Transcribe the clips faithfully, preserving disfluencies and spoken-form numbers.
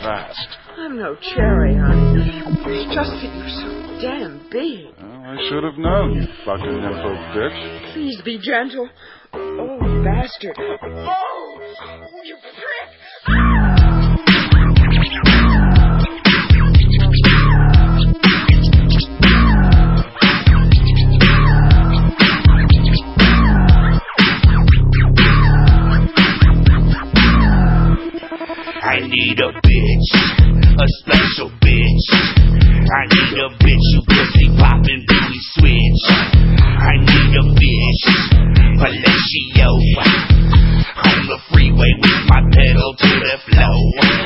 fast. I'm no cherry, honey. It's just that you're so damn big. Well, I should have known, you fucking nympho bitch. Please be gentle. Oh, you bastard. Oh, you prick. I need a bitch, a special bitch. I need a bitch who pussy poppin', booty switch. I need a bitch, Palacio, on the freeway with my pedal to the floor.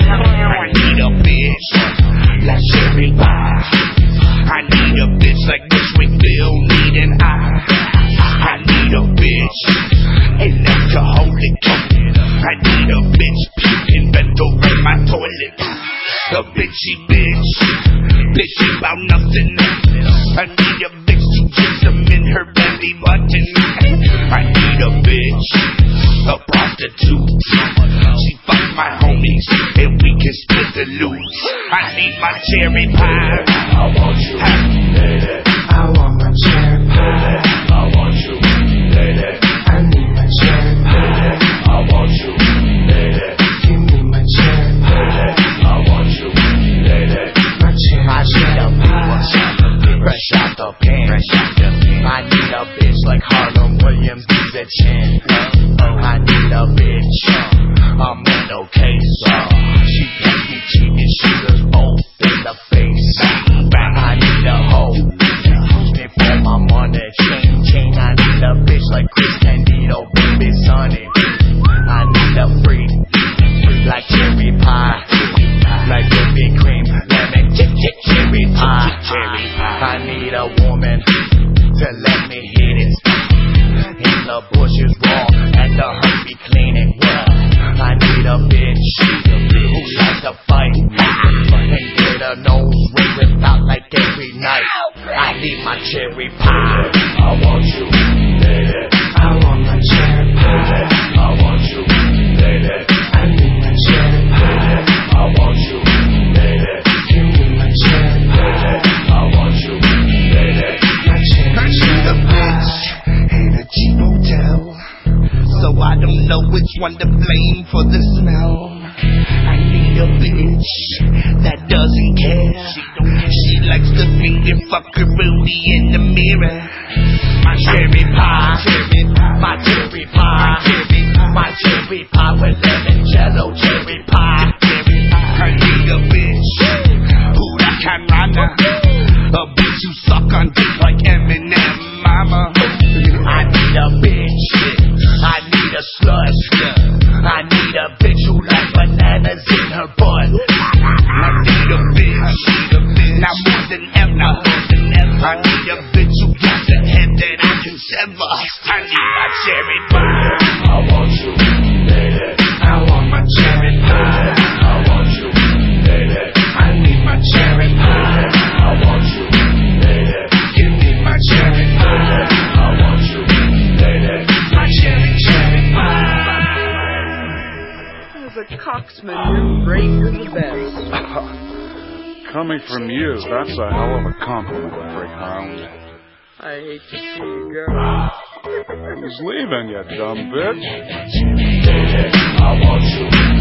I need a bitch like cherry pie. I need a bitch like Bushwick Bill needin' I. I need a bitch, an alcoholic. I need a bitch puking bent over my toilet. A bitchy bitch, bitchy about nothing. I need a bitch to get some in her belly button. I need a bitch, a prostitute. She fucks my homies and we can split the loot. I need my cherry pie. I want you, lady. I want my cherry pie. I want you, lady. I need my cherry pie. I want you, lady. Give me my cherry pie. I want you, lady. My cherry pie. I need a bitch, fresh out the pen. I need a bitch like Harlem Williams, who's a chin. I need a bitch, a mental case. She can't be cheating, she was both in the face. I need a hoe, me for my money. Chain, chain, I need a bitch like Chris Candido, baby Sonny. I need a freak, like cherry pie, like whipping cream, lemon, chick, chick, cherry pie. I need a woman to let me hit it. In the bushes raw, at the herpy clinic. I need a bitch who likes to fight and get her nose ripped out like every night. I need my cherry pie. I want you, lady. I want my cherry pie. I want you, lady. I need my cherry pie. I want you, lady. Give me my cherry pie. I want you, lady. My cherry pie. I need a bitch in a cheap hotel, so I don't know which one to blame for the smell. I need a bitch that doesn't care. She likes to finger fuck her booty in the mirror. My cherry pie, my cherry pie, my cherry pie with lemon jello cherry pie. I need a bitch who that can run, a bitch who suck on dick like Eminem, mama. I need a bitch, I need a slut. I need a bitch who like bananas in her butt. I need a bitch, now more than ever. I need a bitch who gets a head that I can sever. I need my cherry pie. I want you, lady. I want my cherry pie. I want you, lady. I need my cherry pie. I want you, lady. Give me my cherry pie. I want you, lady. My cherry, cherry pie. As a coxman, you're great. You're the best. Coming from you, that's a hell of a compliment, Greyhound. I hate to see you go. Who's leaving, you dumb bitch? I want you.